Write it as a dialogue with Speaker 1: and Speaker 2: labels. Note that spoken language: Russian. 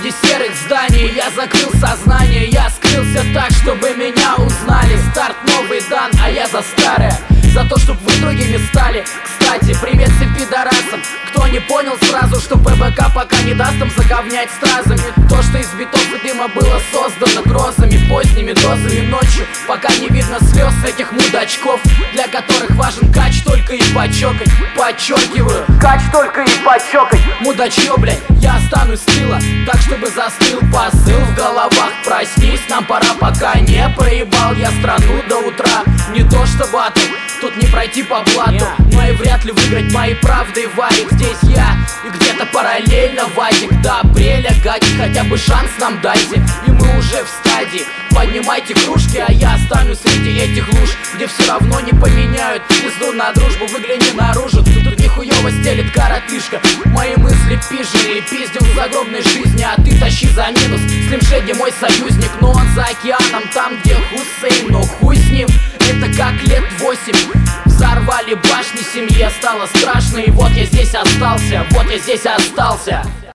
Speaker 1: среди серых зданий. Я закрыл сознание, я скрылся так, чтобы меня узнали. Старт новый дан, а я за старое, за то, чтоб вы другими стали. Кстати, привет всем пидорасам, кто не понял сразу, что ПБК пока не даст им заговнять стразами. То, что из битов и дыма было создано грозами, поздними дозами ночью, пока не видно слез этих мудачков, для которых важен кач только и почокать. Подчеркиваю, кач только и почокать. Мудачье, блядь, я останусь с тыла, так чтобы застыл посыл в головах. Проснись, нам пора, пока не проебал я страну до утра. Не то что батл, тут не пройти по блату, но и вряд ли выиграть моей правдой варик. Здесь я и где-то параллельно Вадик. До апреля, гади, хотя бы шанс нам дайте. И мы уже в стадии, поднимайте кружки, а я останусь среди этих луж, где все равно не поменяют пизду на дружбу. Выгляни наружу, тут нихуево стелит коротышка. Мои мысли пижили, пиздил в загробной жизни, а ты тащи за минус. Слим Шеди мой союзник, но он за океаном, там где Хусейн, но хуй с ним. Это как лет 8 взорвали башни, семье стало страшно, и вот я здесь остался, вот я здесь остался.